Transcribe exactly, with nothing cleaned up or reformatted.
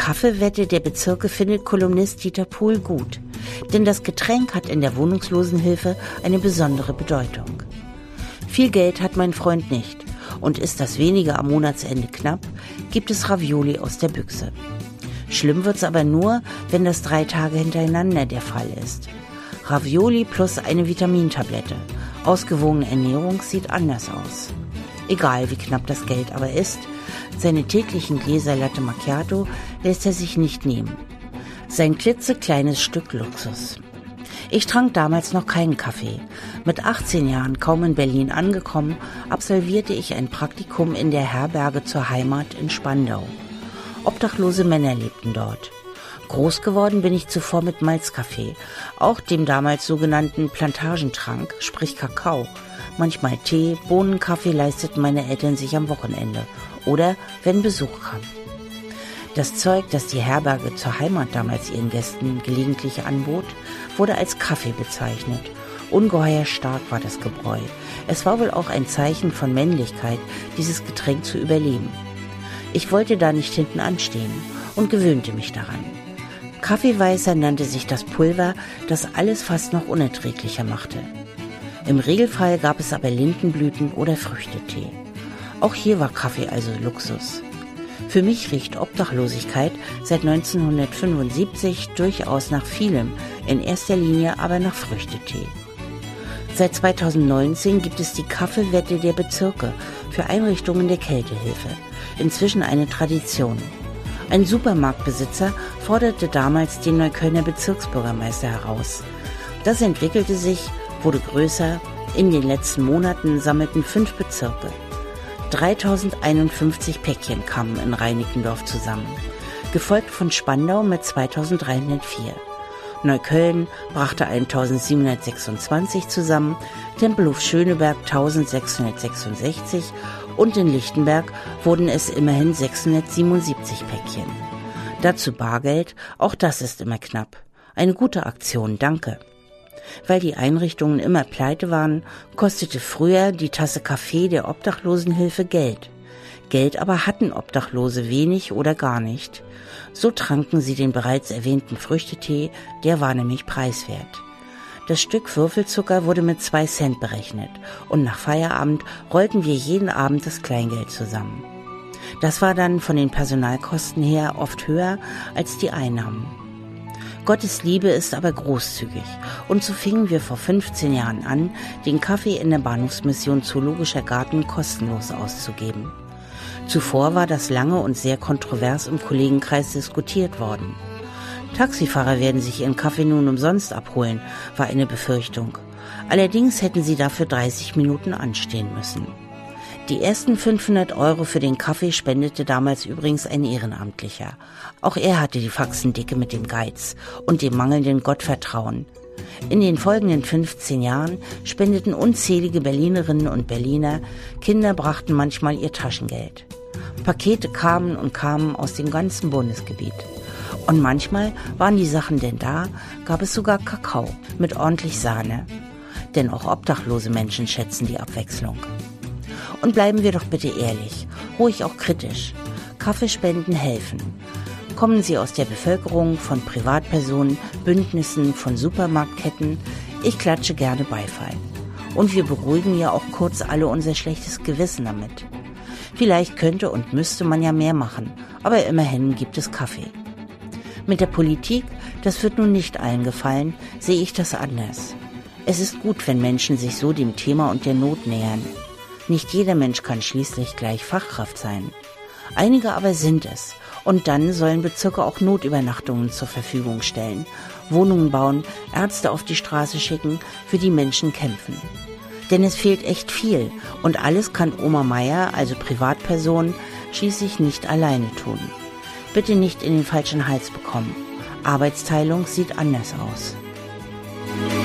Kaffeewette der Bezirke findet Kolumnist Dieter Pohl gut. Denn das Getränk hat in der Wohnungslosenhilfe eine besondere Bedeutung. Viel Geld hat mein Freund nicht. Und ist das wenige am Monatsende knapp, gibt es Ravioli aus der Büchse. Schlimm wird's aber nur, wenn das drei Tage hintereinander der Fall ist. Ravioli plus eine Vitamintablette. Ausgewogene Ernährung sieht anders aus. Egal wie knapp das Geld aber ist, seine täglichen Gläser Latte Macchiato lässt er sich nicht nehmen. Sein klitzekleines Stück Luxus. Ich trank damals noch keinen Kaffee. Mit achtzehn Jahren kaum in Berlin angekommen, absolvierte ich ein Praktikum in der Herberge zur Heimat in Spandau. Obdachlose Männer lebten dort. Groß geworden bin ich zuvor mit Malzkaffee, auch dem damals sogenannten Plantagentrank, sprich Kakao. Manchmal Tee, Bohnenkaffee leisteten meine Eltern sich am Wochenende oder wenn Besuch kam. Das Zeug, das die Herberge zur Heimat damals ihren Gästen gelegentlich anbot, wurde als Kaffee bezeichnet. Ungeheuer stark war das Gebräu. Es war wohl auch ein Zeichen von Männlichkeit, dieses Getränk zu überleben. Ich wollte da nicht hinten anstehen und gewöhnte mich daran. Kaffeeweißer nannte sich das Pulver, das alles fast noch unerträglicher machte. Im Regelfall gab es aber Lindenblüten oder Früchtetee. Auch hier war Kaffee also Luxus. Für mich riecht Obdachlosigkeit seit neunzehnhundertfünfundsiebzig durchaus nach vielem, in erster Linie aber nach Früchtetee. Seit zweitausendneunzehn gibt es die Kaffeewette der Bezirke für Einrichtungen der Kältehilfe. Inzwischen eine Tradition. Ein Supermarktbesitzer forderte damals den Neuköllner Bezirksbürgermeister heraus. Das entwickelte sich, wurde größer. In den letzten Monaten sammelten fünf Bezirke. dreitausendeinundfünfzig Päckchen kamen in Reinickendorf zusammen, gefolgt von Spandau mit zweitausenddreihundertvier. Neukölln brachte eintausendsiebenhundertsechsundzwanzig zusammen, Tempelhof-Schöneberg eintausendsechshundertsechsundsechzig und in Lichtenberg wurden es immerhin sechshundertsiebenundsiebzig Päckchen. Dazu Bargeld, auch das ist immer knapp. Eine gute Aktion, danke. Weil die Einrichtungen immer pleite waren, kostete früher die Tasse Kaffee der Obdachlosenhilfe Geld. Geld aber hatten Obdachlose wenig oder gar nicht. So tranken sie den bereits erwähnten Früchtetee, der war nämlich preiswert. Das Stück Würfelzucker wurde mit zwei Cent berechnet und nach Feierabend rollten wir jeden Abend das Kleingeld zusammen. Das war dann von den Personalkosten her oft höher als die Einnahmen. Gottes Liebe ist aber großzügig und so fingen wir vor fünfzehn Jahren an, den Kaffee in der Bahnhofsmission Zoologischer Garten kostenlos auszugeben. Zuvor war das lange und sehr kontrovers im Kollegenkreis diskutiert worden. Taxifahrer werden sich ihren Kaffee nun umsonst abholen, war eine Befürchtung. Allerdings hätten sie dafür dreißig Minuten anstehen müssen. Die ersten fünfhundert Euro für den Kaffee spendete damals übrigens ein Ehrenamtlicher. Auch er hatte die Faxendicke mit dem Geiz und dem mangelnden Gottvertrauen. In den folgenden fünfzehn Jahren spendeten unzählige Berlinerinnen und Berliner, Kinder brachten manchmal ihr Taschengeld. Pakete kamen und kamen aus dem ganzen Bundesgebiet. Und manchmal waren die Sachen denn da, gab es sogar Kakao mit ordentlich Sahne. Denn auch obdachlose Menschen schätzen die Abwechslung. Und bleiben wir doch bitte ehrlich, ruhig auch kritisch. Kaffeespenden helfen. Kommen sie aus der Bevölkerung, von Privatpersonen, Bündnissen, von Supermarktketten? Ich klatsche gerne Beifall. Und wir beruhigen ja auch kurz alle unser schlechtes Gewissen damit. Vielleicht könnte und müsste man ja mehr machen, aber immerhin gibt es Kaffee. Mit der Politik, das wird nun nicht allen gefallen, sehe ich das anders. Es ist gut, wenn Menschen sich so dem Thema und der Not nähern. Nicht jeder Mensch kann schließlich gleich Fachkraft sein. Einige aber sind es. Und dann sollen Bezirke auch Notübernachtungen zur Verfügung stellen, Wohnungen bauen, Ärzte auf die Straße schicken, für die Menschen kämpfen. Denn es fehlt echt viel und alles kann Oma Meier, also Privatperson, schließlich nicht alleine tun. Bitte nicht in den falschen Hals bekommen. Arbeitsteilung sieht anders aus.